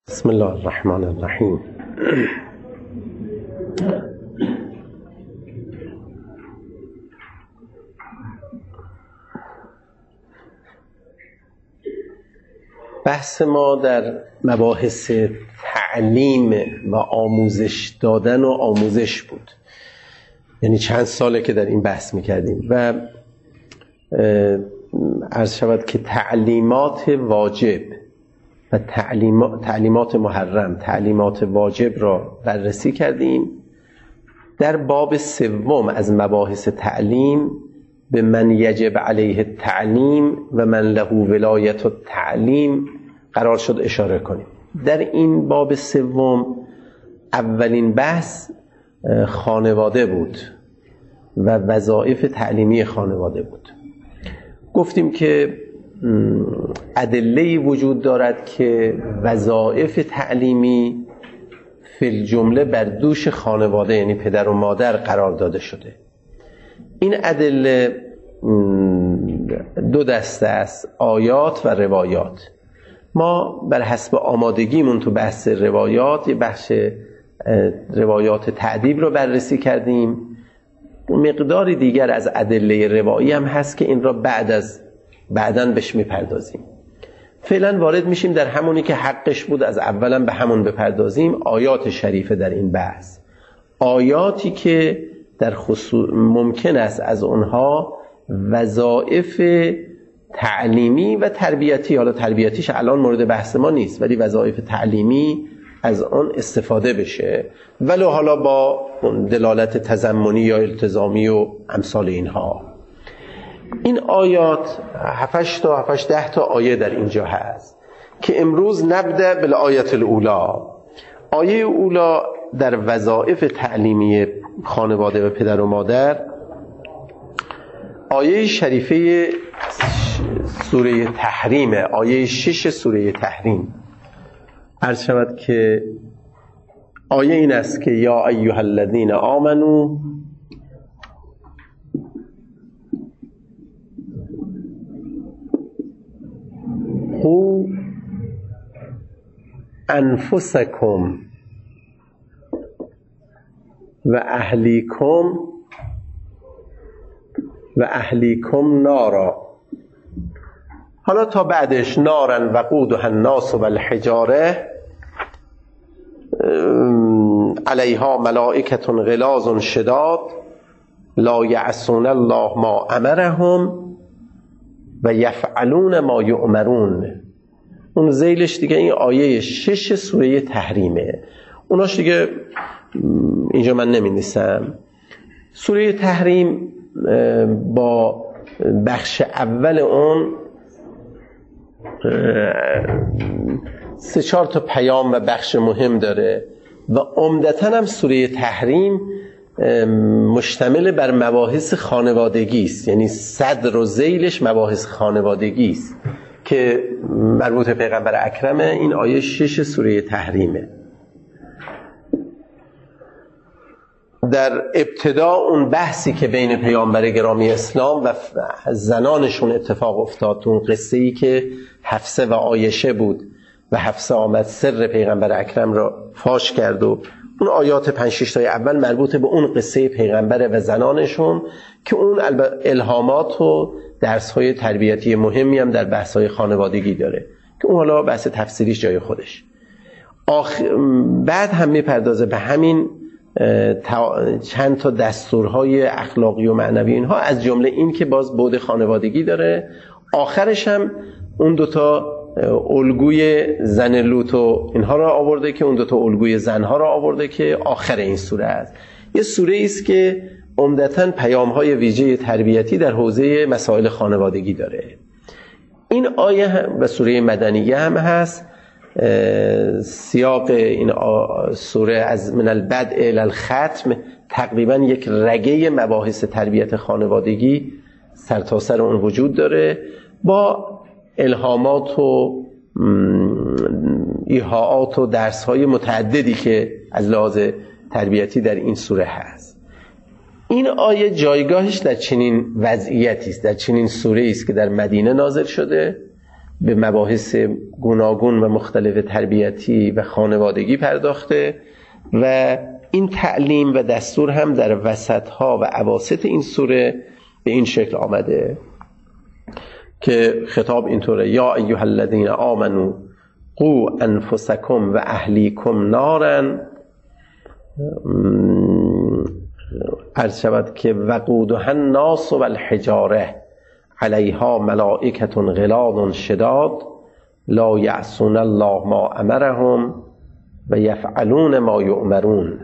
بسم الله الرحمن الرحیم. بحث ما در مباحث تعلیم و آموزش دادن و آموزش بود. یعنی چند ساله که در این بحث میکردیم و عرض شود که تعلیمات واجب و تعلیمات محرم، تعلیمات واجب را بررسی کردیم. در باب سوم از مباحث تعلیم به من یجب علیه التعلیم و من له ولایت التعلیم قرار شد اشاره کنیم. در این باب سوم اولین بحث خانواده بود و وظایف تعلیمی خانواده بود. گفتیم که ادله‌ای وجود دارد که وظایف تعلیمی فی الجمله بر دوش خانواده یعنی پدر و مادر قرار داده شده. این ادله دو دسته است، آیات و روایات. ما بر حسب آمادگیمون تو بحث روایات یه بخش روایات تأدیب رو بررسی کردیم. مقداری دیگر از ادله روایی هم هست که این را بعداً بهش میپردازیم. فعلا وارد میشیم در همونی که حقش بود از اولا به همون بپردازیم، آیات شریفه در این بحث. آیاتی که در خصوص ممکن است از اونها وظایف تعلیمی و تربیتی، حالا تربیتیش الان مورد بحث ما نیست، ولی وظایف تعلیمی از آن استفاده بشه، ولو حالا با دلالت تضمنی یا التزامی و امثال اینها. این آیات 7 تا 10 تا آیه در اینجا هست که امروز نبدأ بالآیت الاولا. آیه اولا در وظایف تعلیمی خانواده و پدر و مادر، آیه شریفه سوره تحریم، آیه 6 سوره تحریم. عرض شود که آیه این است که یا ایها الذین آمنوا قوا انفسکم و اهلیکم نارا. حالا تا بعدش نارا وقودها الناس والحجاره علیها ملائکة غلاظ شداد لا یعصون الله ما امرهم و یفعلون ما یؤمرون. اون ذیلش دیگه این آیه 6 سوره تحریمه. اوناش دیگه اینجا من نمی‌نویسم. سوره تحریم با بخش اول اون 3-4 تا پیام و بخش مهم داره و عمدتاً هم سوره تحریم مشتمل بر مباحث خانوادگی است. یعنی صدر و ذیلش مباحث خانوادگی است که مربوط به پیغمبر اکرمه. این آیه 6 سوره تحریمه. در ابتدا اون بحثی که بین پیامبر گرامی اسلام و زنانشون اتفاق افتاد، اون قصه‌ای که حفصه و عایشه بود و حفصه آمد سر پیغمبر اکرم را فاش کرد و اون آیات 5-6 تای اول مربوط به اون قصه پیغمبر و زنانشون که اون الهامات و درس‌های تربیتی مهمی هم در بحث‌های خانوادگی داره که اون حالا بحث تفسیریش جای خودش. بعد هم میپردازه به همین چند تا دستورهای اخلاقی و معنوی اینها، از جمله این که باز بعد خانوادگی داره. آخرش هم اون دوتا الگوی زن لوط و اینها را آورده که اون دوتا الگوی زنها را آورده که آخر این سوره است. یه سوره است که عمدتاً پیام‌های ویژه تربیتی در حوزه مسائل خانوادگی داره. این آیه هم و سوره مدنیه هم هست. سیاق این سوره از من البدء الی الختم تقریبا یک رگه مباحث تربیت خانوادگی سرتاسر اون وجود داره با الهامات و ایحاءات و درس‌های متعددی که از لحاظ تربیتی در این سوره هست. این آیه جایگاهش در چنین وضعیتی است، در چنین سوره‌ای است که در مدینه نازل شده به مباحث گوناگون و مختلف تربیتی و خانوادگی پرداخته و این تعلیم و دستور هم در وسطها و اواسط این سوره به این شکل آمده که خطاب اینطوره: یا ایها الذین آمنوا قوا انفسکم و اهلیکم نارا، عرض شود که وقودها الناس والحجاره علیها ملائکة غلاظ شداد لا یعصون الله ما امرهم و یفعلون ما یؤمرون.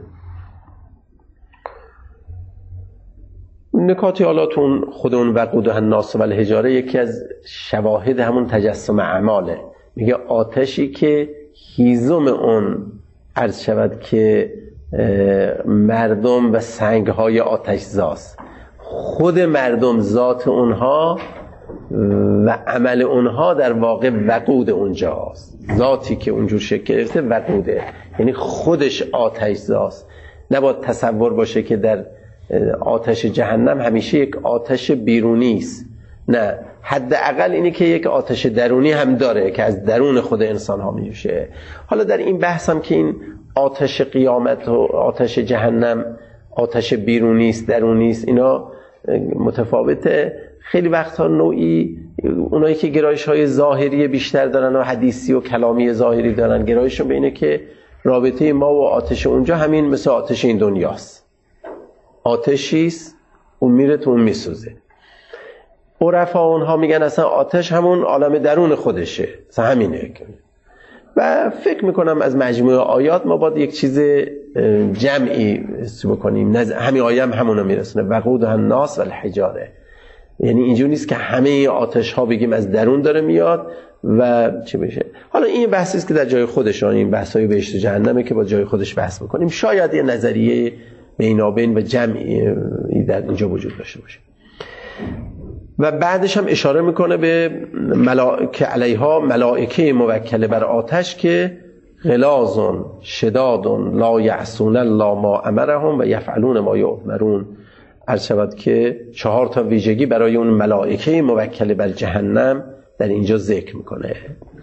نکاتی حالا تو خود اون وقودها الناس والحجاره یکی از شواهد همون تجسم اعماله. میگه آتشی که هیزم اون عرض شود که مردم و سنگهای آتش زاست، خود مردم ذات اونها و عمل اونها در واقع وقود اونجاست. ذاتی که اونجور شکل گرفته وقوده، یعنی خودش آتش زاست. نباید تصور باشه که در آتش جهنم همیشه یک آتش بیرونی است، نه، حداقل اینه که یک آتش درونی هم داره که از درون خود انسان ها میشه. حالا در این بحث هم که این آتش قیامت و آتش جهنم آتش بیرونی است درونی است، اینا متفاوته. خیلی وقتها نوعی اونایی که گرایش های ظاهری بیشتر دارن و حدیثی و کلامی ظاهری دارن، گرایشون به اینه که رابطه ما و آتش اونجا همین مثل آتش این دنیاست، آتشیست اون میره تو اون میسوزه. عرفا اونها میگن اصلا آتش همون عالم درون خودشه، اصلا همینه. و فکر میکنم از مجموعه آیات ما باید یک چیز جمعی بکنیم، همین آیه هم همونو میرسونه: وقودها الناس والحجاره. یعنی اینجور نیست که همه آتش ها بگیم از درون داره میاد و چه بشه. حالا این بحثی است که در جای خودش، این بحثای بهشت و جهنمه که با جای خودش بحث میکنیم. شاید یه نظریه بینابین و جمعی در اینجا وجود داشته باشه. و بعدش هم اشاره میکنه به ملائکه علیها، ملائکه موکله بر آتش که غلاظ شداد لا یعصون الله ما امرهم و یفعلون ما یؤمرون. عرض شود که 4 تا ویژگی برای اون ملائکه موکله بر جهنم در اینجا ذکر میکنه.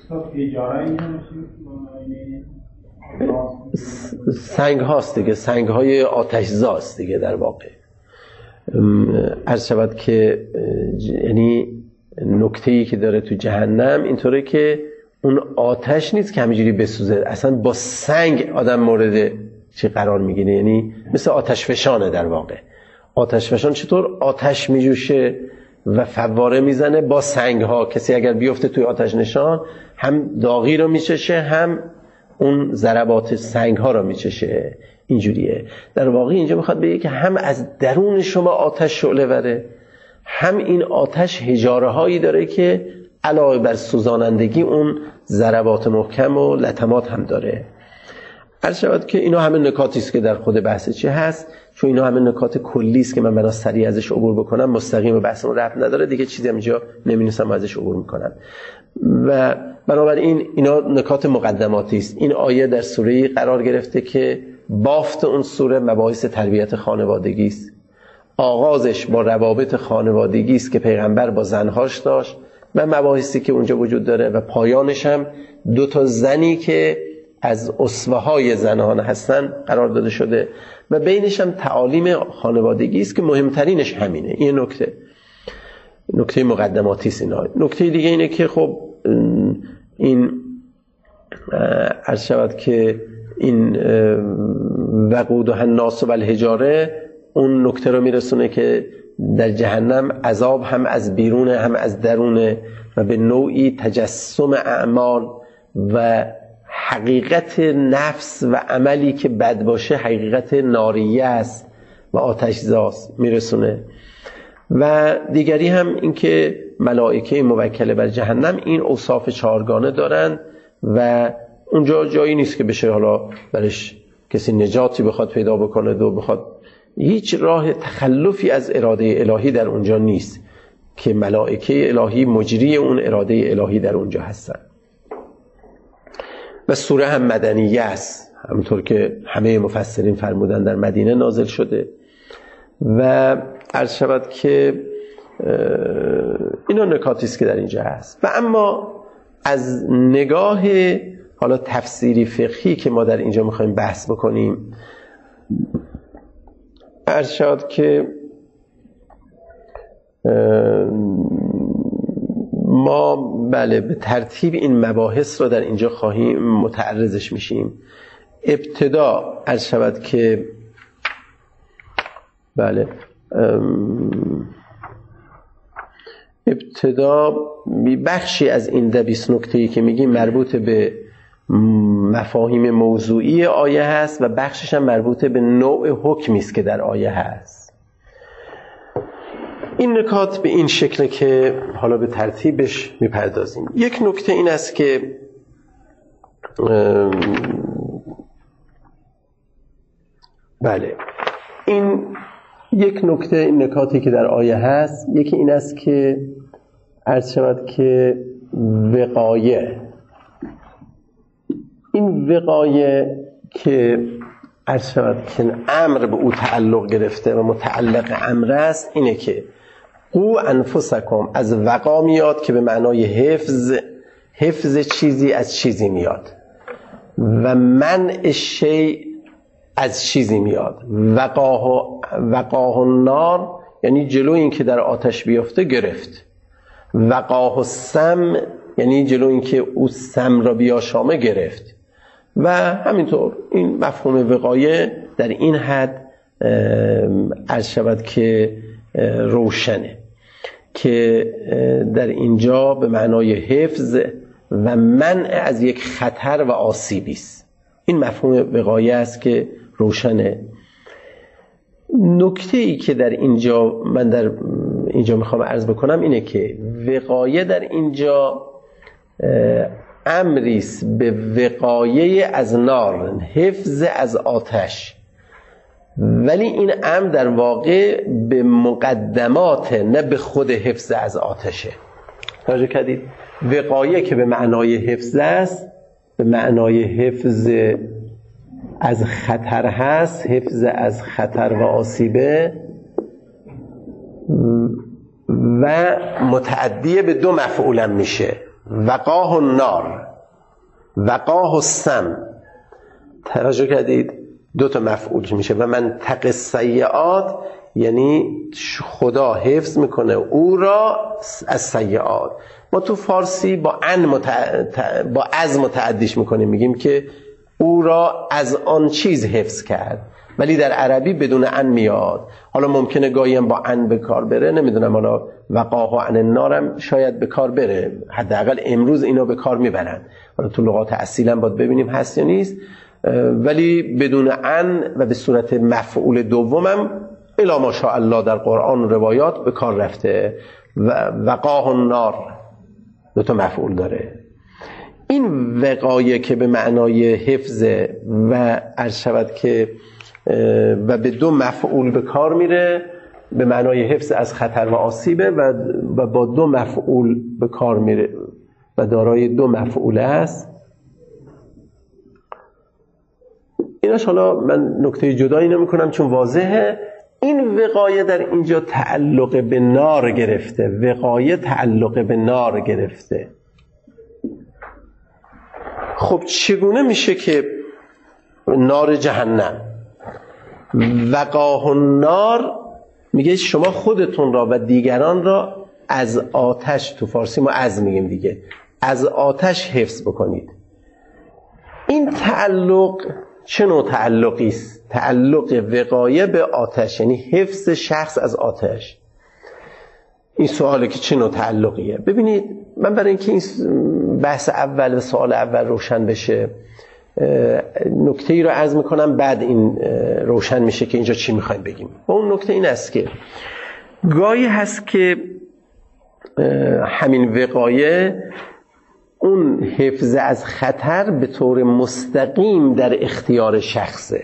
سنگ هاست دیگه، سنگ های آتش زاست دیگه در واقع. عرض شود که یعنی نکته‌ای که داره تو جهنم اینطوره که اون آتش نیست که همینجوری بسوزه، اصلا با سنگ آدم مورد چی قرار میگیره، یعنی مثل آتش فشانه در واقع. آتش فشان چطور آتش میجوشه و فواره میزنه با سنگ ها، کسی اگر بیفته توی آتش نشان هم داغی رو میچشه هم اون ضربات سنگ ها رو میچشه. اینجوریه در واقع. اینجا میخواد بگه که هم از درون شما آتش شعله وره، هم این آتش حجاره هایی داره که علاوه بر سوزانندگی اون ضربات محکم و لطمات هم داره. عرض شود که اینا همه نکاتی است که در خود بحث چی هست، چون اینا همه نکات کلی است که من بنا سریع ازش عبور بکنم، مستقیم به بحثمون ربط نداره دیگه، چیزی اینجا نمی‌نویسم ازش عبور میکنم. و بنابراین اینا نکات مقدماتی است. این آیه در سوره قرار گرفته که بافت اون سوره مباحث تربیت خانوادگی است. آغازش با روابط خانوادگی است که پیغمبر با زنهاش داشت و مباحثی که اونجا وجود داره، و پایانش هم 2 تا زنی که از اسوه های زنان هستن قرار داده شده و بینش هم تعالیم خانوادگی است که مهمترینش همینه. این نکته مقدماتی است. نکته دیگه اینه که خب این عرض شود که این وقودها الناس والحجاره اون نکته رو میرسونه که در جهنم عذاب هم از بیرونه هم از درونه و به نوعی تجسم اعمال و حقیقت نفس و عملی که بد باشه حقیقت ناریه است و آتش‌زاست میرسونه. و دیگری هم این که ملائکه موکله بر جهنم این اوصاف 4گانه دارن و اونجا جایی نیست که بشه حالا برش کسی نجاتی بخواد پیدا بکنه و بخواد، هیچ راه تخلفی از اراده الهی در اونجا نیست که ملائکه الهی مجری اون اراده الهی در اونجا هستن. و سوره هم مدنیه است، همونطور که همه مفسرین فرمودن در مدینه نازل شده. و عرض شود که اینا نکاتی است که در اینجا هست. و اما از نگاه حالا تفسیری فقهی که ما در اینجا میخوایم بحث بکنیم، عرض شد که ما بله به ترتیب این مباحث رو در اینجا خواهیم متعرضش میشیم. ابتدا عرض شود که بله ابتدا بخشی از این 20 نکته‌ای که میگیم مربوط به مفاهیم موضوعی آیه هست و بخشش هم مربوط به نوع حکمی است که در آیه هست. این نکات به این شکل که حالا به ترتیبش میپردازیم. یک نکته این است که بله این یک نکته، این نکاتی که در آیه هست، یکی این است که عرض شود که وقایه، این وقایه که عرض شود که امر به او تعلق گرفته و متعلق امر است، اینه که قو انفسکم، از وقا میاد که به معنای حفظ چیزی از چیزی میاد و منع شیء از چیزی میاد. وقاه النار یعنی جلو این که در آتش بیفته گرفت. وقاه السم یعنی جلو این که او سم را بیاشامه گرفت. و همینطور این مفهوم وقایه در این حد عرض شود که روشنه که در اینجا به معنای حفظ و منع از یک خطر و آسیبی است. این مفهوم وقایه است که روشنه. نکته ای که در اینجا من در اینجا میخوام عرض بکنم اینه که وقایه در اینجا امری است به وقایه از نار، حفظ از آتش، ولی این امر در واقع به مقدمات نه به خود حفظ از آتشه. توجه کردید؟ وقایه که به معنای حفظ است، به معنای حفظ از خطر هست، حفظ از خطر و آسیبه و متعدی به دو مفعولم میشه. وقاه النار، وقاه السم. توجه کردید؟ دو تا مفعول میشه. و من تق السیئات یعنی خدا حفظ میکنه او را از سیئات. ما تو فارسی با از متعدیش میکنیم، میگیم که او را از آن چیز حفظ کرد، ولی در عربی بدون ان میاد. حالا ممکنه گاهی هم با ان به کار بره، نمیدونم، حالا وقاه عن النار هم شاید به کار بره، حداقل امروز اینا به کار میبرن. حالا تو لغات اصیل هم باید ببینیم هست یا نیست، ولی بدون ان و به صورت مفعول دومم الا ماشاءالله در قرآن و روایات به کار رفته. وقاه النار دو تا مفعول داره. این وقایه که به معنای حفظ و عرض شود که و به دو مفعول به کار میره، به معنای حفظ از خطر و آسیبه و با دو مفعول به کار میره و دارای دو مفعول است. ایناش حالا من نکته جدایی نمی کنم چون واضحه. این وقایه در اینجا تعلق به نار گرفته، وقایه تعلق به نار گرفته. خب چگونه میشه که نار جهنم؟ وقاه النار میگه شما خودتون را و دیگران را از آتش، تو فارسی ما از میگیم دیگه، از آتش حفظ بکنید. این تعلق چه نوع تعلقی است؟ تعلق وقایه به آتش، یعنی حفظ شخص از آتش. این سواله که چه نوع تعلقیه. ببینید من برای اینکه این بحث اول و سوال اول روشن بشه نکته‌ای رو عرض میکنم، بعد این روشن میشه که اینجا چی میخوایم بگیم. و اون نکته این است که گاهی هست که همین وقایه، اون حفظ از خطر به طور مستقیم در اختیار شخصه.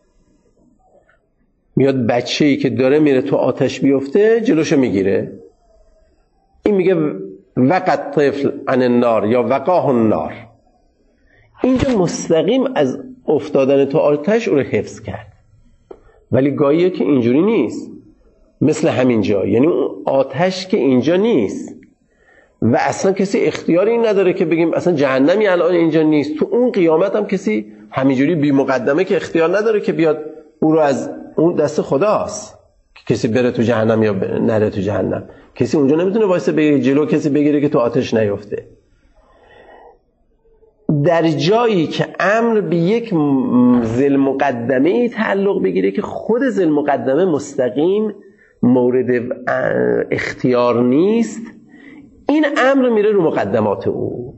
میاد بچه‌ای که داره میره تو آتش بیفته جلوشو میگیره، این میگه وقت طفل عن النار یا وقاه النار. اینجا مستقیم از افتادن تو آتش او رو حفظ کرد. ولی گاهیه که اینجوری نیست، مثل همین جا، یعنی اون آتش که اینجا نیست، و اصلا کسی اختیاری این نداره که بگیم اصلا جهنمی الان اینجا نیست. تو اون قیامت هم کسی همینجوری بی مقدمه که اختیار نداره که بیاد او رو از اون دست خداست که کسی بره تو جهنم یا نره تو جهنم. کسی اونجا نمیتونه وایسه بگیره جلو کسی بگیره که تو آتش نیفته. در جایی که امر به یک ذی مقدمه تعلق بگیره که خود ذی مقدمه مستقیم مورد اختیار نیست، این امر میره رو مقدمات او.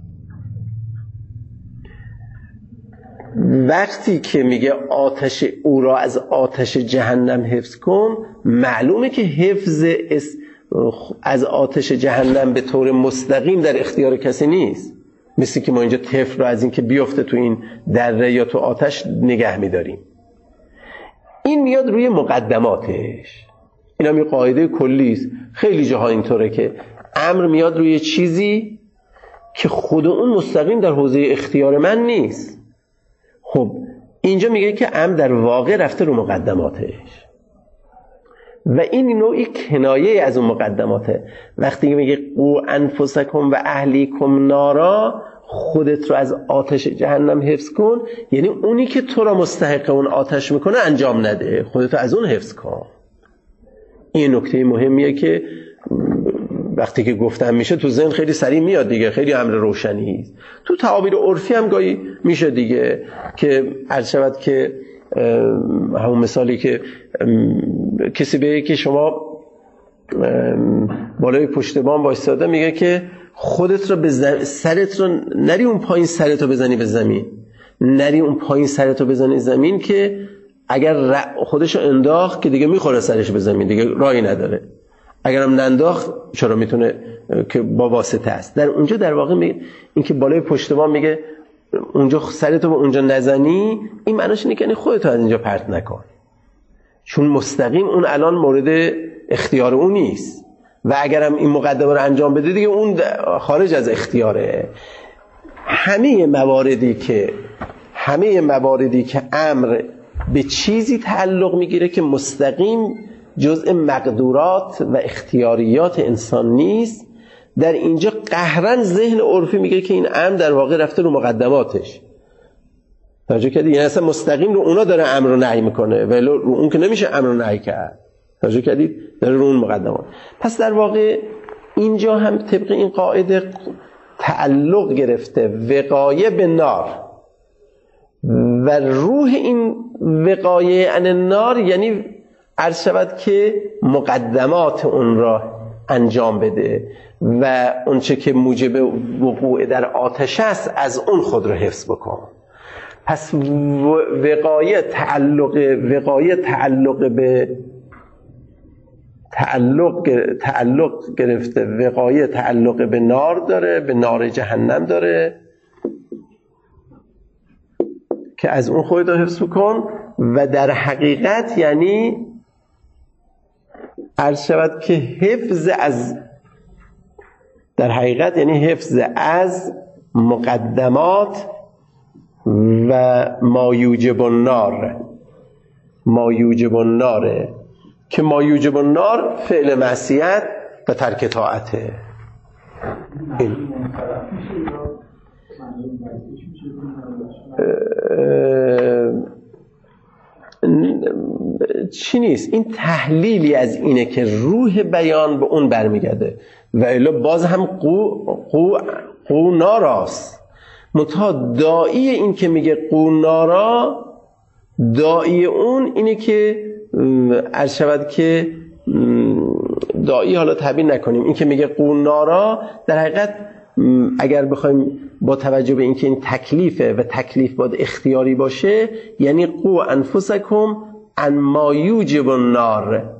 وقتی که میگه آتش او را از آتش جهنم حفظ کن، معلومه که حفظ از آتش جهنم به طور مستقیم در اختیار کسی نیست. مثل که ما اینجا طفل رو از این که بیفته تو این دره یا تو آتش نگه میداریم. این میاد روی مقدماتش. این هم یه قاعده کلی است. خیلی جاها اینطوره که امر میاد روی چیزی که خود اون مستقیم در حوزه اختیار من نیست. خب اینجا میگه که امر در واقع رفته رو مقدماتش و این نوعی کنایه از اون مقدماته. وقتی میگه قو انفسکم و اهلیکم نارا، خودت رو از آتش جهنم حفظ کن، یعنی اونی که تو را مستحق اون آتش میکنه انجام نده، خودت رو از اون حفظ کن. این نکته مهمیه که وقتی که گفتم میشه تو ذهن خیلی سریع میاد دیگه، خیلی امر روشنی است. تو تعابیر عرفی هم گاهی میشه دیگه که عرض شود که همون مثالی که کسی بگه که شما بالای پشت بام وایساده، میگه که خودت رو به سرت رو نری اون پایین سرت رو بزنی به زمین، نری اون پایین سرت رو بزنی زمین که اگر خودش رو انداخت که دیگه میخوره سرش به زمین، دیگه راهی نداره. اگرم ننداخت چرا میتونه که با واسطه است. در اونجا در واقع این که بالای پشت بام میگه اونجا سرتو به اونجا نزنی، این معناش اینه که خودتو از اینجا پرت نکن، چون مستقیم اون الان مورد اختیار اون نیست و اگرم این مقدمه رو انجام بده دیگه اون خارج از اختیاره. همه مواردی که امر به چیزی تعلق میگیره که مستقیم جزء مقدورات و اختیاریات انسان نیست، در اینجا قهرن ذهن عرفی میگه که این امر در واقع رفته رو مقدماتش. توجه کردی؟ یعنی اصلا مستقیم رو اونا داره امر رو نهی میکنه، ولی رو اون که نمیشه امر رو نهی کرد. توجه کردید؟ داره رو اون مقدمات. پس در واقع اینجا هم طبق این قاعده تعلق گرفته وقایه به نار و روح این وقایه عن النار، یعنی عرض شود که مقدمات اون را انجام بده و اونچه که موجب وقوع در آتش است از اون خود رو حفظ بکن. پس وقایه تعلق گرفته، وقایه تعلق به نار داره، به نار جهنم داره که از اون خودت رو حفظ بکن و در حقیقت یعنی عرض شود که حفظ از مقدمات و ما یوجب النار که ما یوجب النار فعل معصیت و ترک طاعته. این چی نیست، این تحلیلی از اینه که روح بیان به اون برمیگرده و الا باز هم قو ناراست. منتها داعی این که میگه قو نارا، داعی اون اینه که عرض شود که داعی، حالا تعبیر نکنیم، این که میگه قو نارا در حقیقت اگر بخوایم با توجه به اینکه این تکلیفه و تکلیف باید اختیاری باشه، یعنی قو انفسکم عن ما یوجب النار،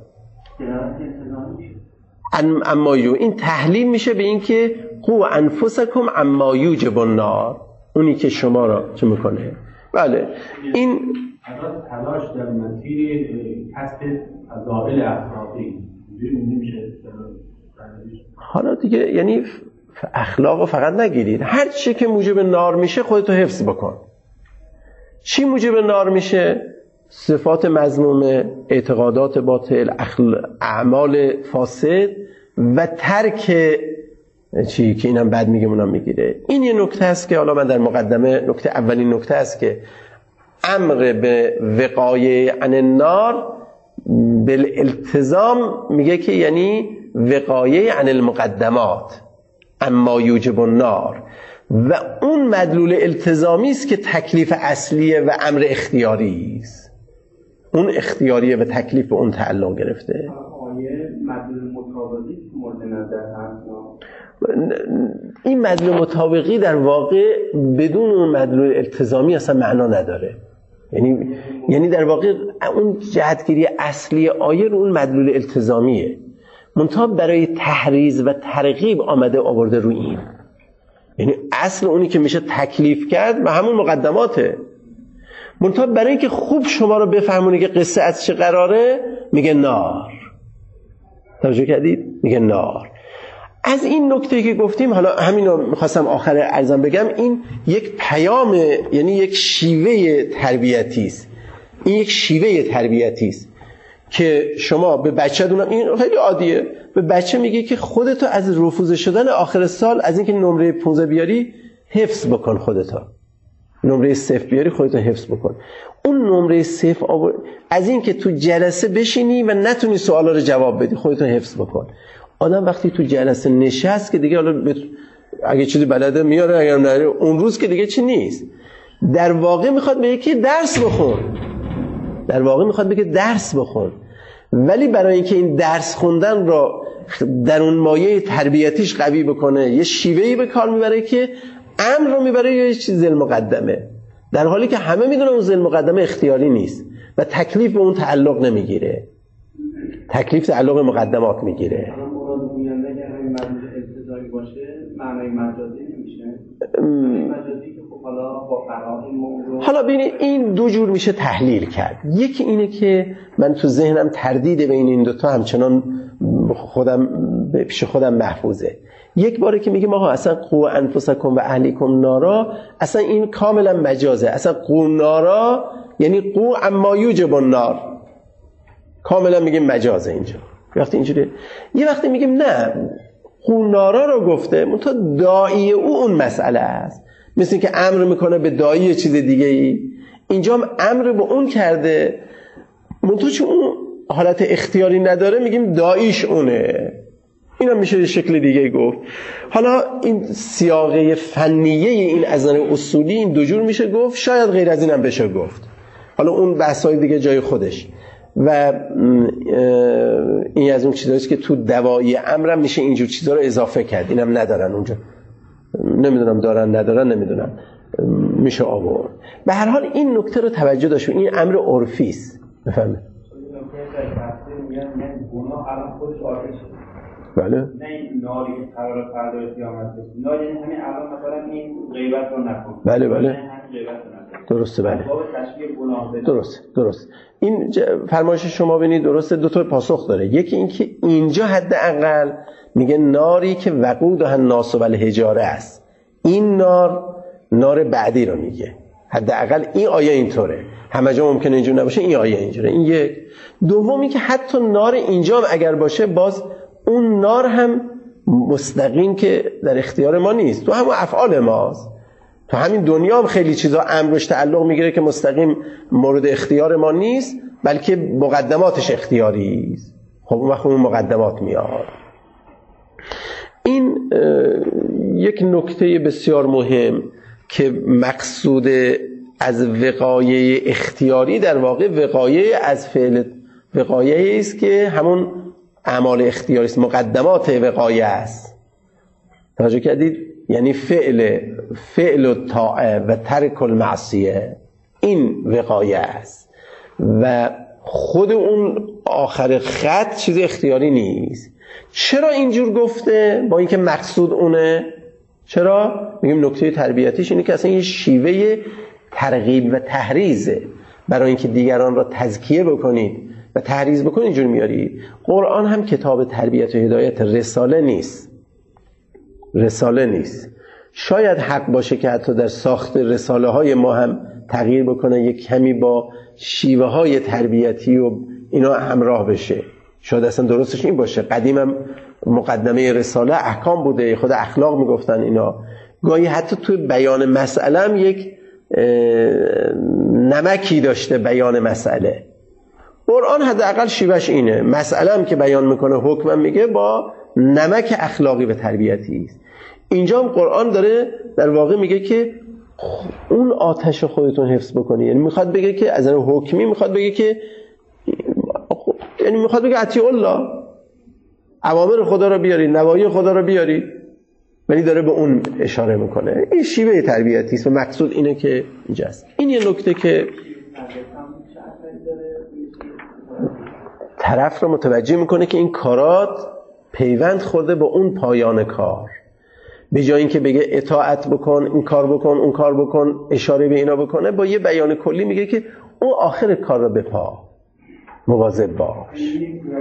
این تحلیل میشه به اینکه قو انفسکم عن ما یوجب النار، اونی که شما را چه میکنه. بله این تلاش در مسیر کسب فضائل اخلاقی میشه. حالا دیگه یعنی اخلاق فقط نگیرید، هر چی که موجب نار میشه خودتو حفظ بکن. چی موجب نار میشه؟ صفات مذمومه، اعتقادات باطل، اعمال فاسد و ترک چی که اینم بعد میگیم اونم میگیره. این یه نکته است که حالا من در مقدمه اولین نکته است که امر به وقایه عن النار بالالتزام میگه که یعنی وقایه عن المقدمات اما یوجب النار، و اون مدلول التزامی است که تکلیف اصلیه و امر اختیاری است. اون اختیاریه و تکلیف به اون تعلق گرفته. آیه مدلول مطابقی مورد نظر هست. این مدلول مطابقی در واقع بدون اون مدلول التزامی اصلا معنا نداره. یعنی در واقع اون جهتگیری اصلی آیه رو اون مدلول التزامیه، منتها برای تحریض و ترغیب آورده روی این. یعنی اصل اونی که میشه تکلیف کرد و همون مقدماته، منتها برای اینکه خوب شما رو بفهمونه که قصه از چه قراره میگه نار. توجه کردید؟ میگه نار. از این نکته که گفتیم، حالا همین رو میخواستم آخر عرضم بگم، این یک پیام، یعنی یک شیوه تربیتی است. این یک شیوه تربیتی است که شما به بچه دونم، این خیلی عادیه، به بچه میگه که خودتو از رفوزه شدن آخر سال، از اینکه نمره 15 بیاری حفظ بکن، خودتو نمره 0 بیاری خودتو حفظ بکن. اون نمره 0 از اینکه تو جلسه بشینی و نتونی سوالا رو جواب بدی خودتو حفظ بکن. آدم وقتی تو جلسه نشست که دیگه حالا اگه چیزی بلده میاره، اگر نه اون روز که دیگه چی نیست. در واقع میخواد بگه که درس بخون، در واقع میخواد بگه درس بخون، ولی برای اینکه این درس خوندن را در اون مایه تربیتیش قوی بکنه یه شیوهی به کار میبره که امر رو میبره یه چیز ذیل مقدمه، در حالی که همه میدونن اون ذیل مقدمه اختیاری نیست و تکلیف به اون تعلق نمیگیره، تکلیف تعلق مقدمات میگیره. معنای مجازی نمیشه؟ مجازی که خب حالا با فراهم موضوع، حالا ببینید این دو جور میشه تحلیل کرد. یکی اینه که من تو ذهنم تردید بین این دوتا همچنان پیش خودم محفوظه. یک باره که میگیم آقا اصلا قو انفسکم و اهلیکم نارا، اصلا این کاملا مجازه. اصلا قو نارا یعنی قو اما یوجب النار، کاملا میگیم مجازه اینجا. وقتی اینجوری یه وقتی میگیم نه، قونارا رو گفته منتها داعی اون مسئله است، مثل که امر میکنه به داعی چیز دیگه ای، اینجا هم امر به اون کرده منتها چون اون حالت اختیاری نداره میگیم داعیش اونه. این هم میشه شکل دیگه گفت. حالا این سیاقه فنیه این از نظر اصولی این دو جور میشه گفت، شاید غیر از این هم بشه گفت، حالا اون بحثای دیگه جای خودش. و این از اون چیزاییست که تو دوایی امرم میشه اینجور چیزا رو اضافه کرد، اینم ندارن اونجا، نمیدونم دارن ندارن نمیدونم، میشه آورد. به هر حال این نکته رو توجه داشت، این امر عرفی است. بفهمید بله، نه این ناری که قرار فردا قیامت بشه، ناری یعنی همین الان مثلا این غیبت رو نکن. بله بله درسته، بله درست. این فرمایش شما ببینید درسته، دو تا پاسخ داره. یکی این که اینجا حداقل میگه ناری که وقودها الناس والحجاره است، این نار بعدی رو میگه، حداقل این آیه اینطوره، همه جا ممکنه اینجور نباشه، این آیه اینجوره. این یک. دومی که حتی نار اینجا هم اگر باشه، باز اون نار هم مستقیم که در اختیار ما نیست، تو همون افعال ماست، تو همین دنیا هم خیلی چیزا امرش تعلق میگیره که مستقیم مورد اختیار ما نیست، بلکه مقدماتش اختیاری است. خب اون وقت اون مقدمات میاد. این یک نکته بسیار مهم که مقصود از وقایه اختیاری در واقع وقایه از فعل وقایه است که همون اعمال اختیاری است، مقدمات وقایه است. توجه کردید؟ یعنی فعل الطاعه و ترک المعصیه، این وقایه است و خود اون آخر خط چیز اختیاری نیست. چرا اینجور گفته؟ با اینکه مقصود اونه. چرا؟ میگیم نکته تربیتیش اینه که اصلا یه شیوه ترغیب و تحریزه، برای اینکه دیگران را تزکیه بکنید و تحریز بکنید اینجور میارید. قرآن هم کتاب تربیت و هدایت، رساله نیست. شاید حق باشه که حتی در ساخت رساله های ما هم تغییر بکنه، یک کمی با شیوه های تربیتی و اینا همراه بشه. شاید اصلا درستش این باشه. قدیم هم مقدمه رساله احکام بوده، خود اخلاق میگفتن اینا. گاهی حتی توی بیان مسئله هم یک نمکی داشته بیان مسئله. قرآن حداقل شیوهش اینه، مسئله هم که بیان میکنه حکم هم میگه با نمک اخلاقی و تربیتی است. اینجا هم قرآن داره در واقع میگه که اون آتش خودتون حفظ بکنی، یعنی میخواد بگه که از اون حکمی میخواد بگه که یعنی میخواد بگه اطیع الله، اوامر خدا رو بیارید، نواهی خدا رو بیارید، ولی داره به اون اشاره میکنه. این شیوه تربیتی است و مقصود اینه که اینجاست. این یه نکته که طرف رو متوجه میکنه که این کارات پیوند خورده با اون پایان کار، به جای اینکه بگه اطاعت بکن، این کار بکن، اون کار بکن، اشاره به اینا بکنه، با یه بیان کلی میگه که اون آخر کار رو بپا، مواظب باش.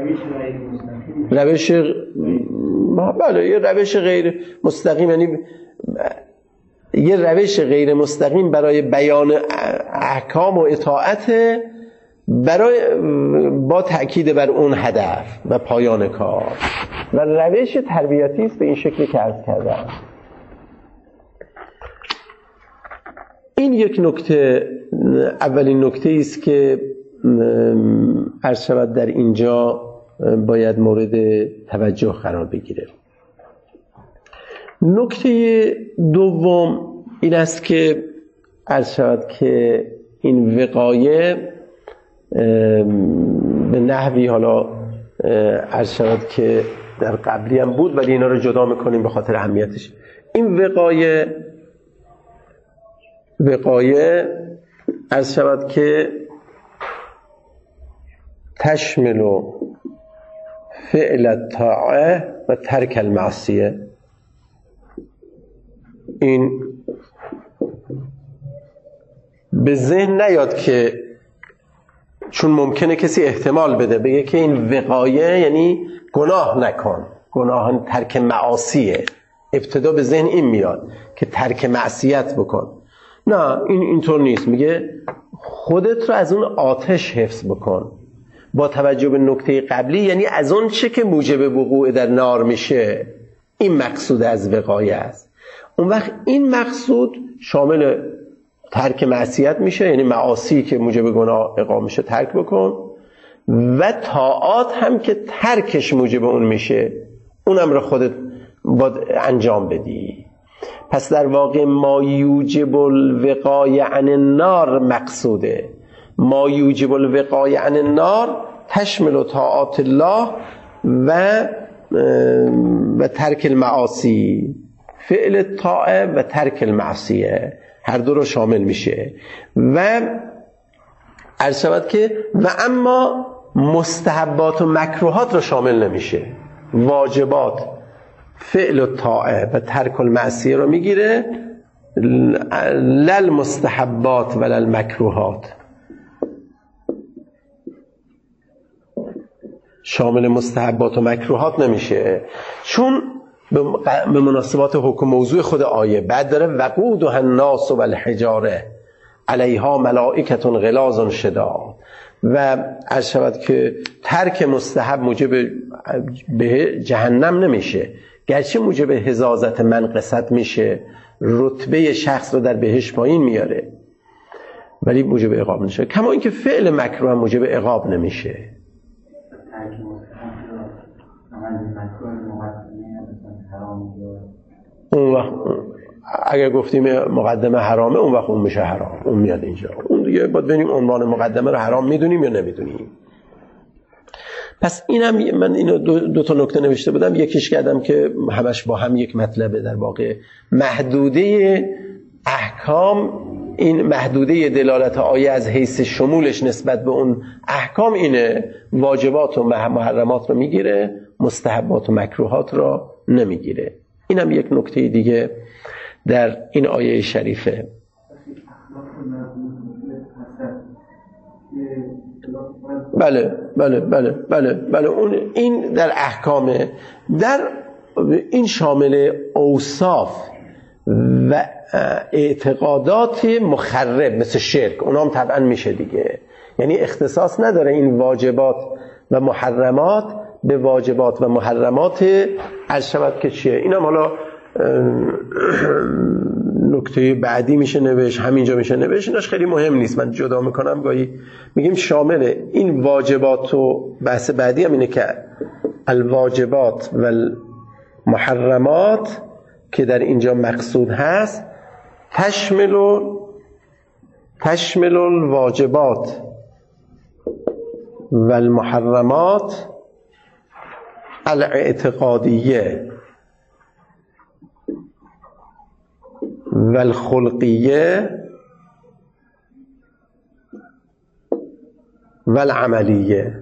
روش بله، یه روش غیر مستقیم، یعنی یه روش غیر مستقیم برای بیان احکام و اطاعت، برای با تأکید بر اون هدف و پایان کار، و روش تربیتی است به این شکلی که عرض کردم. این یک نکته، اولین نکته است که عرض شود در اینجا باید مورد توجه قرار بگیره. نکته دوم این است که عرض شود که این وقایه به نحوی، حالا عرض شود که در قبلی هم بود ولی اینا رو جدا میکنیم به خاطر اهمیتش. این وقایه عرض شود که تشمل فعل الطاعه و ترک المعصیه. این به ذهن نیاد که، چون ممکنه کسی احتمال بده بگه که این وقایه یعنی گناه نکن، گناه ترک معاصیه، ابتدا به ذهن این میاد که ترک معصیت بکن. نه، این اینطور نیست. میگه خودت رو از اون آتش حفظ بکن با توجه به نکته قبلی، یعنی از اون چه که موجب وقوع در نار میشه. این مقصود از وقایه است. اون وقت این مقصود شامل ترک معصیت میشه، یعنی معاصی که موجب گناه اقامه میشه ترک بکن، و طاعات هم که ترکش موجب اون میشه اونم رو خودت باید انجام بدی. پس در واقع ما یوجب الوقایه عن النار مقصوده. ما یوجب الوقایه عن النار تشمل طاعات الله و ترک المعاصی، فعل طاعه و ترک المعصیه، هر دو رو شامل میشه. و عرض شود که و اما مستحبات و مکروهات رو شامل نمیشه. واجبات، فعل الطاعه و ترک المعصیه رو میگیره، لل مستحبات و لل مکروهات. شامل مستحبات و مکروهات نمیشه، چون به مناسبات حکم موضوع خود آیه بعد داره وقودها الناس و الحجاره علیها ملائکة غلاظ شداد. و عرض شود که ترک مستحب موجب به جهنم نمیشه، گرچه موجب حزازت منقصت میشه، رتبه شخص رو در بهشت پایین میاره، ولی موجب عقاب نمیشه. کما اینکه فعل مکروه موجب عقاب نمیشه. اون وقت اگر گفتیم مقدمه حرامه، اون وقت اون میشه حرام، اون میاد اینجا. اون دیگه باید ببینیم عنوان مقدمه رو حرام میدونیم یا نمیدونیم. پس اینم من اینو دو تا نکته نوشته بودم، یکیش کردم که همش با هم یک مطلبه. در واقع محدوده احکام، این محدوده دلالت آیه از حیث شمولش نسبت به اون احکام اینه، واجبات و محرمات رو میگیره، مستحبات و مکروهات رو نمیگیره. اینم یک نکته دیگه در این آیه شریفه. بله بله بله بله بله، اون این در احکامه، در این شامل اوصاف و اعتقادات مخرب مثل شرک، اونام طبعا میشه دیگه. یعنی اختصاص نداره این واجبات و محرمات به واجبات و محرمات عرض شود که چیه. اینم حالا نکته بعدی میشه نوشت، همینجا میشه نوشت، ایناش خیلی مهم نیست، من جدا میکنم گاهی میگیم شامل این واجبات و بحث بعدی هم اینه که الواجبات و المحرمات که در اینجا مقصود هست تشمل الواجبات و المحرمات الاعتقادیه و الخلقیه و العملیه.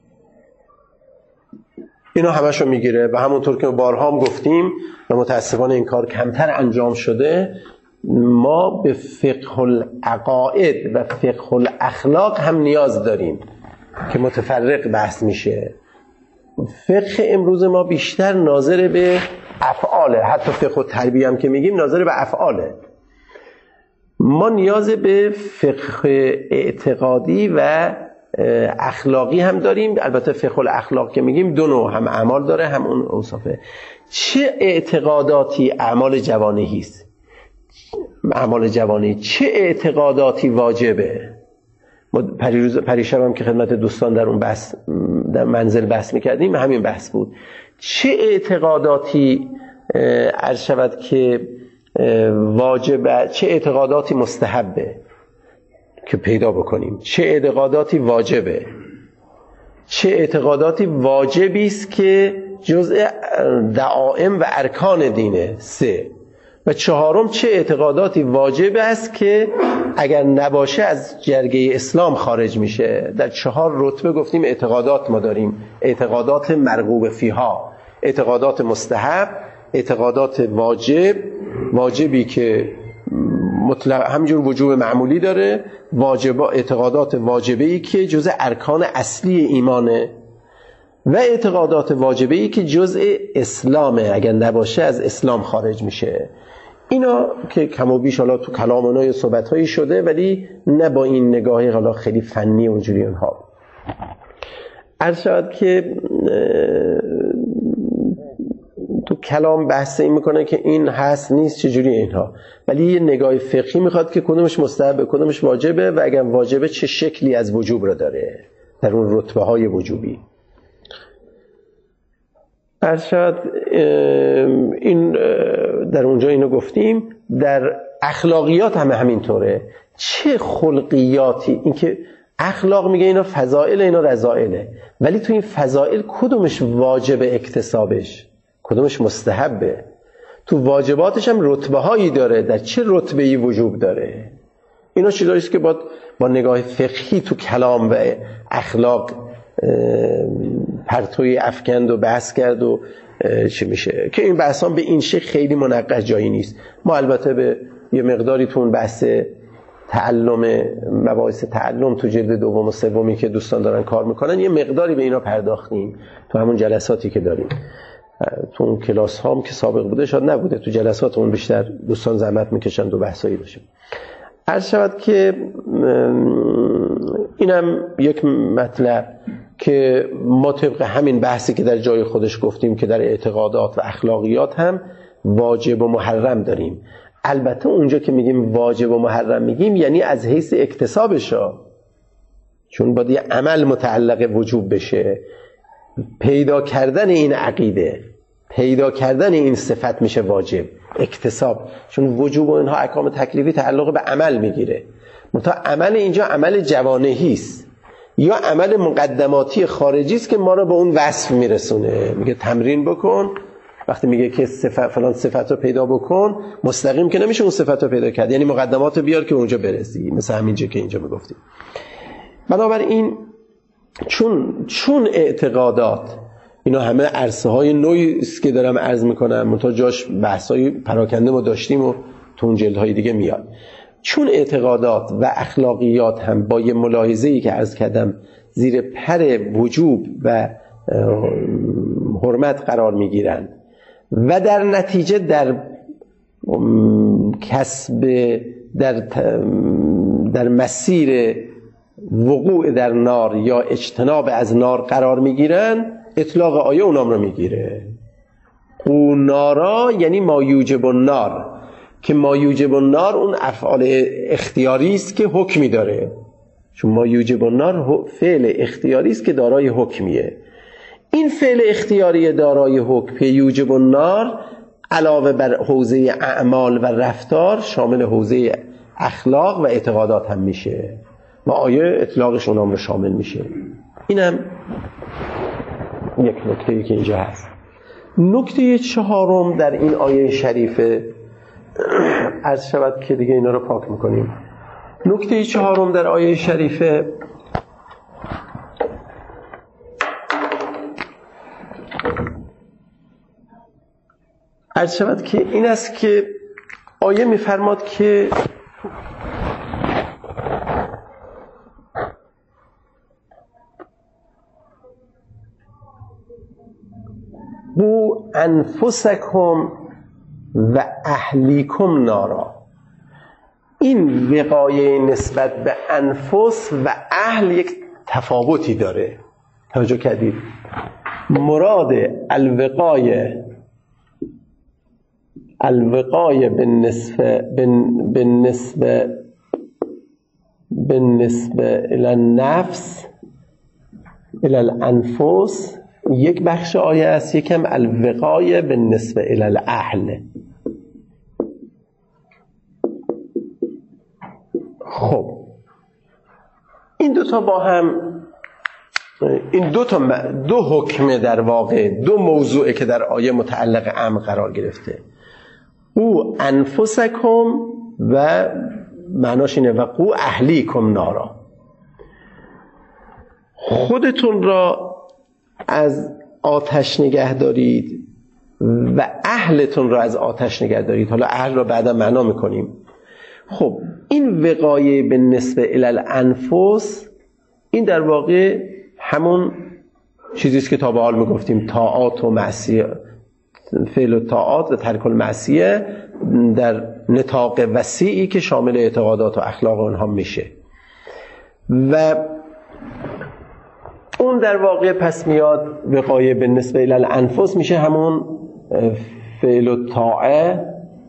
اینا همشو میگیره و همونطور که بارها هم گفتیم و متاسفانه این کار کمتر انجام شده، ما به فقه العقائد و فقه الاخلاق هم نیاز داریم که متفرق بحث میشه. فقه امروز ما بیشتر ناظر به افعاله، حتی فقه تربیه هم که میگیم ناظر به افعاله. ما نیاز به فقه اعتقادی و اخلاقی هم داریم. البته فقه الاخلاق که میگیم دو نوع، هم اعمال داره هم اون اوصافه. چه اعتقاداتی اعمال جوانحی است، اعمال جوانحی چه اعتقاداتی واجبه. پریشب هم که خدمت دوستان در اون بحث در منزل بحث میکردیم همین بحث بود. چه اعتقاداتی عرض شود که واجبه، چه اعتقاداتی مستحبه که پیدا بکنیم، چه اعتقاداتی واجبه، چه اعتقاداتی واجبی است که جزء دعائم و ارکان دینه. 3 و 4 چه اعتقاداتی واجب است که اگر نباشه از جرگه اسلام خارج میشه. در 4 رتبه گفتیم اعتقادات ما داریم: اعتقادات مرغوب فیها، اعتقادات مستحب، اعتقادات واجب، واجبی که مطلق همینجور وجوب معمولی داره، اعتقادات واجبی که جزء ارکان اصلی ایمانه، و اعتقادات واجبی که جزء اسلامه، اگر نباشه از اسلام خارج میشه. اینا که کم و بیش حالا تو کلامنا یا صحبت‌هایی شده، ولی نه با این نگاهی حالا خیلی فنی اونجوری اونها. عرض شد که تو کلام بحث این میکنه که این هست نیست چجوری اینها، ولی یه نگاه فقهی میخواد که کدومش مستحبه کدومش واجبه و اگر واجبه چه شکلی از وجوب رو داره در اون رتبه های وجوبی. ارشد این در اونجا اینو گفتیم. در اخلاقیات هم همینطوره. چه خلقیاتی، این که اخلاق میگه اینا فضائل اینا رذائله، ولی تو این فضائل کدومش واجب اکتسابش کدومش مستحبه. تو واجباتش هم رتبه هایی داره، در چه رتبه‌ای وجوب داره. اینا چیزایی است که با نگاه فقهی تو کلام و اخلاق پرتوی افکند و بحث کرد و چی میشه که این بحثان به این شکل خیلی منقش جایی نیست. ما البته به یه مقداری تو اون بحث تعلم، مباحث تعلم تو جلد 2 و 3 که دوستان دارن کار میکنن یه مقداری به اینا پرداختیم تو همون جلساتی که داریم. تو اون کلاس هام که سابق بوده شاید نبوده، تو جلسات اون بیشتر دوستان زحمت میکشن و بحثایی باشه. عرض شود که اینم یک مطلب که ما طبق همین بحثی که در جای خودش گفتیم که در اعتقادات و اخلاقیات هم واجب و محرم داریم. البته اونجا که میگیم واجب و محرم میگیم یعنی از حیث اکتسابشه، چون باید یه عمل متعلق وجوب بشه. پیدا کردن این عقیده، پیدا کردن این صفت میشه واجب، اکتساب، چون وجوب و اینها احکام تکلیفی تعلق به عمل میگیره. منتها عمل اینجا عمل جوانحی است یا عمل مقدماتی خارجی است که ما رو به اون وصف میرسونه. میگه تمرین بکن، وقتی میگه که فلان صفت رو پیدا بکن، مستقیم که نمیشه اون صفت رو پیدا کرد، یعنی مقدمات رو بیار که اونجا برسی، مثل همینجا که اینجا میگفتیم. بنابراین چون اعتقادات اینا همه عرصه های نوعی است که دارم عرض میکنم، منتها جاش بحث های پراکنده ما داشتیم و تو اون جلدهای دیگه میاد. چون اعتقادات و اخلاقیات هم با یه ملاحظه‌ای که عرض کردم زیر پر وجوب و حرمت قرار میگیرن و در نتیجه در کسب در مسیر وقوع در نار یا اجتناب از نار قرار میگیرن، اطلاق آیه اونام رو میگیره. قو نارا یعنی ما یوجب النار، که ما یوجب النار اون افعال اختیاری است که حکمی داره، چون ما یوجب النار فعل اختیاری است که دارای حکمیه. این فعل اختیاری دارای حکم یوجب النار علاوه بر حوزه اعمال و رفتار شامل حوزه اخلاق و اعتقادات هم میشه و آیه اطلاقش اونام رو شامل میشه. اینم یک نکته‌ای که اینجا هست. نکته چهارم در این آیه شریفه، عرض شود که دیگه اینا رو پاک میکنیم. نکته چهارم در آیه شریفه عرض شود که این است که آیه میفرماد که قو انفسکم و اهلیکم نارا. این وقایه نسبت به انفس و اهل یک تفاوتی داره. توجه کردید؟ مراد الوقایه بالنسبه الى النفس الى الانفس یک بخش آیه است، یکم الوقایه بالنسبه الى الاهل. خب این دوتا با هم، این دو حکم در واقع، دو موضوعه که در آیه متعلق امر قرار گرفته. او انفسکم و معناش اینه و قو اهلیکم نارا. خودتون را از آتش نگه دارید و اهلتون را از آتش نگه دارید. حالا اهل را بعدا معنا میکنیم. خب این وقایه به نسبه الی الانفس، این در واقع همون چیزیست که تا به حال میگفتیم، طاعات و معصیه، فعل و طاعات و ترک المعصیه در نطاق وسیعی که شامل اعتقادات و اخلاق اونها میشه. و اون در واقع پس میاد وقایه به نسبه الی الانفس میشه همون فعل و طاعه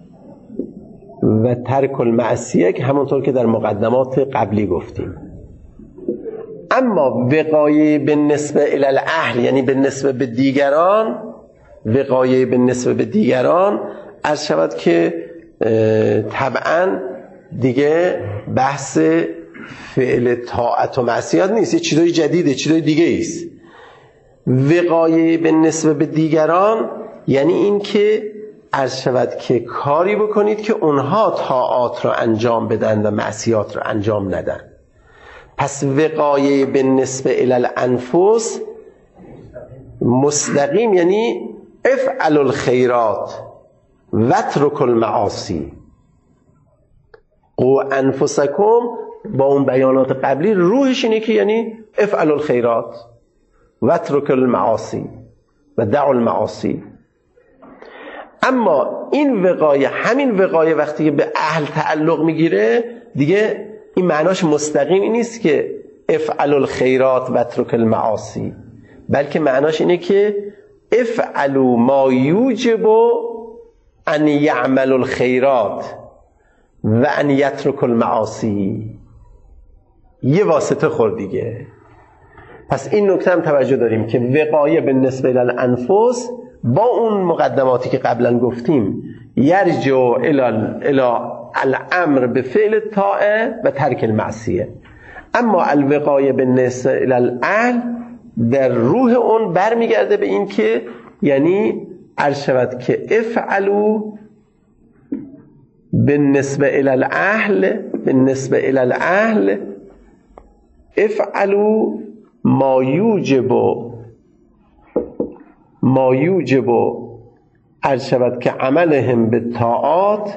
و ترک المعصیه که همونطور که در مقدمات قبلی گفتیم. اما وقایه به نسبه الی الاهل یعنی به نسبه به دیگران، وقایه به نسبه به دیگران عرض شود که طبعا دیگه بحث فعل طاعت و معصیت نیست، یه چیزای جدیده، چیزای دیگه است. وقایه به نسبه به دیگران یعنی این که عرض شود که کاری بکنید که اونها طاعات رو انجام بدن و معصیات رو انجام ندن. پس وقایه به نسبه الی الانفس مستقیم یعنی افعلوا الخیرات واترکوا المعاصی. قو انفسکم با اون بیانات قبلی روحش اینه که یعنی افعلوا الخیرات واترکوا المعاصی و دعوا المعاصی. اما این وقایه، همین وقایه وقتی که به اهل تعلق میگیره دیگه این معناش مستقیم این نیست که افعلوا الخیرات واترکوا المعاصی، بلکه معناش اینه که افعلوا ما یوجب ان یعملوا الخیرات و ان یترکوا المعاصی. یه واسطه خورد دیگه. پس این نکته هم توجه داریم که وقایه به نسبه الی الانفس با اون مقدماتی که قبلا گفتیم یرجع الی الامر به فعل الطاعه و ترک المعصیه. اما الوقایه به نسبه الی الاهل در روح اون برمیگرده به این که یعنی عرض شود که افعلوا بالنسبه الی الاهل، بالنسبه الی الاهل افعلوا ما یوجب عرض شود که عملهم به طاعات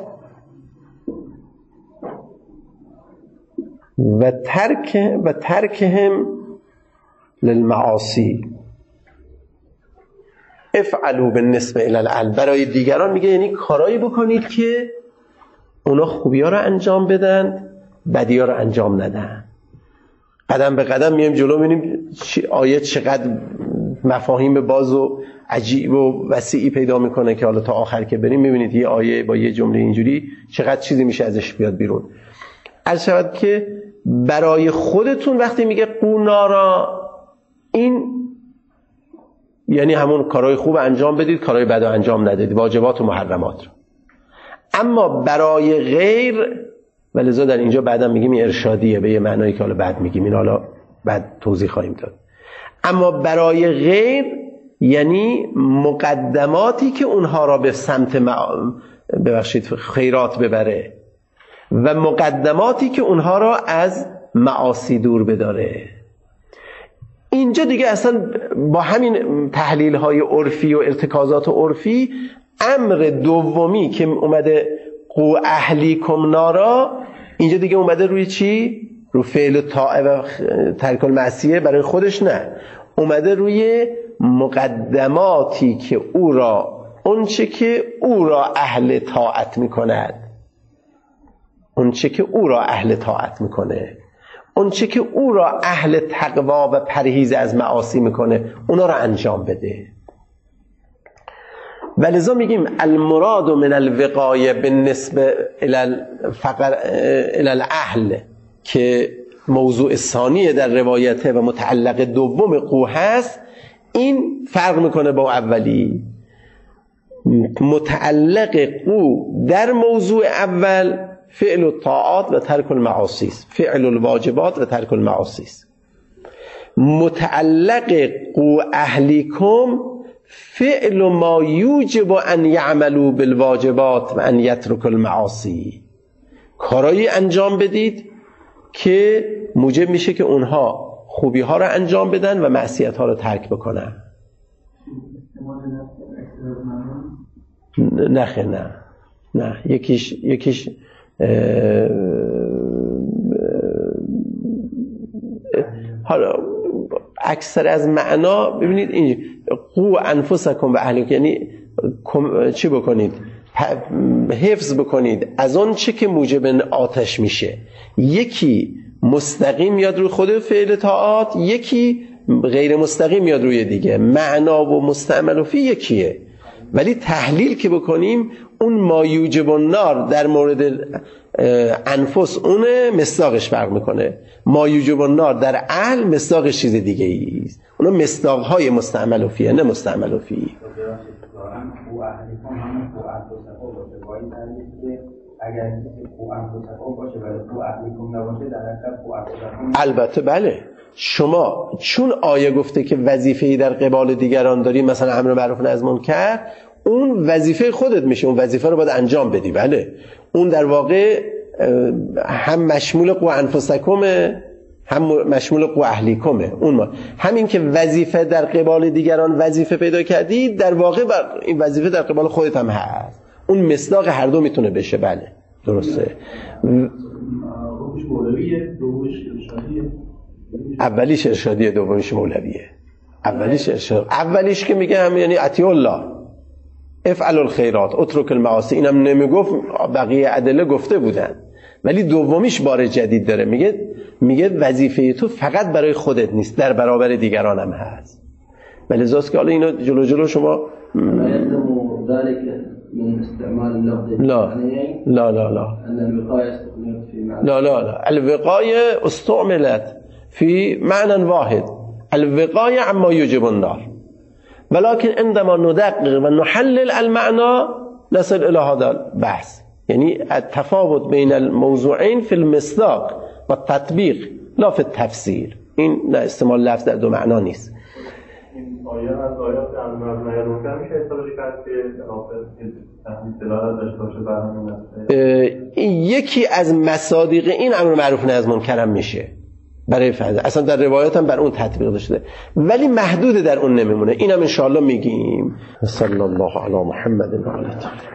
و ترکهم للمعاصی. افعلوا بالنسبه الی الاهل برای دیگران میگه یعنی کارایی بکنید که اونا خوبی‌ها رو انجام بدن، بدی‌ها رو انجام ندن. قدم به قدم میایم جلو، می‌بینیم آیه چقدر مفاهیم باز و عجیب و وسیعی پیدا میکنه که حالا تا آخر که بریم میبینید یه آیه با یه جمله اینجوری چقدر چیزی میشه ازش بیاد بیرون. عرض شود که برای خودتون وقتی میگه قو نارا، این یعنی همون کارهای خوب انجام بدید، کارهای بد انجام ندید، واجبات و محرمات رو. اما برای غیر، ولذا در اینجا بعدم میگیم این ارشادیه به یه معنایی که حالا بعد میگیم، این حالا بعد توضیح خواهیم داد. اما برای غیر یعنی مقدماتی که اونها را به سمت خیرات ببره و مقدماتی که اونها را از معاصی دور بداره. اینجا دیگه اصلا با همین تحلیل های عرفی و ارتکازات عرفی، امر دومی که اومده قو اهلیکم نارا، اینجا دیگه اومده روی چی؟ رو فعل طاعه و ترک المعصیه برای خودش نه، اومده روی مقدماتی که او را، اون چه که او را اهل طاعت میکند، اون چه که او را اهل طاعت میکنه، اون چه که او را اهل تقوا و پرهیز از معاصی میکنه، اونا را انجام بده. ولذا میگیم المراد من الوقایه بالنسبه الى الاهل که موضوع ثانیه در روایته و متعلق دوم قو هست، این فرق میکنه با اولی. متعلق قو در موضوع اول فعل الطاعات و ترک المعاصی، فعل الواجبات و ترک المعاصی. متعلق قو اهلیکم فعل ما یوجب ان یعملوا بالواجبات و ان یترک المعاصی، کارایی انجام بدید که موجب میشه که اونها خوبی ها رو انجام بدن و معصیت ها رو ترک بکنن. نه یکیش حالا اکثر از معنا ببینید اینجا قو انفسکم و اهلیکم، یعنی چی بکنید؟ حفظ بکنید از اون چه که موجب آتش میشه. یکی مستقیم میاد روی خود فعل طاعات، یکی غیر مستقیم میاد روی دیگه. معنا و مستعمل فی یکیه، ولی تحلیل که بکنیم اون ما یوجب النار در مورد انفس اون مصداقش فرق میکنه، ما یوجب النار در اهل مصداقش چیز دیگه است. اونا مصداقهای مستعمل فیه نه مستعمل فی. البته بله، شما چون آیه گفته که وظیفه‌ای در قبال دیگران داری، مثلا امر معروف نهی از منکر، اون وظیفه خودت میشه، اون وظیفه رو باید انجام بدی. بله اون در واقع هم مشمول قو انفسکمه هم مشمول قو اهلیکمه. اون همین که وظیفه در قبال دیگران وظیفه پیدا کردی، در واقع این وظیفه در قبال خودت هم هست. اون مصداق هر دو میتونه بشه. بله درسته. اولیش ارشادیه، دومیش مولویه. اولیش ارشاد، اولیش که میگه هم یعنی اطیع الله، افعل الخیرات اترک المعاصی، اینم نمیگفت، بقیه ادله گفته بودن، ولی دومیش بار جدید داره، میگه وظیفه تو فقط برای خودت نیست، در برابر دیگران هم هست. ولی زاست که حالا اینا جلو شما لا الوقایه استعملت في معنى واحد، الوقایه عما یوجب النار، ولكن عندما ندقق و نحلل المعنى نصل الى هذا البحث. یعنی التفاوت بین الموضوعین فی المصداق و التطبیق لا فی التفسیر. این نه استعمال لفظ در دو معنا نیست. این آیه از آیات امر معروف میشه استفاده کرد که تحلیل دلالت داشته باشه بر همین. یکی از مصادیق این امر معروف نهی از منکر میشه برای فرض، اصلا در روایات هم بر اون تطبیق داشته، ولی محدود در اون نمیمونه. اینم ان شاء الله میگیم. صلی الله علی محمد و آله.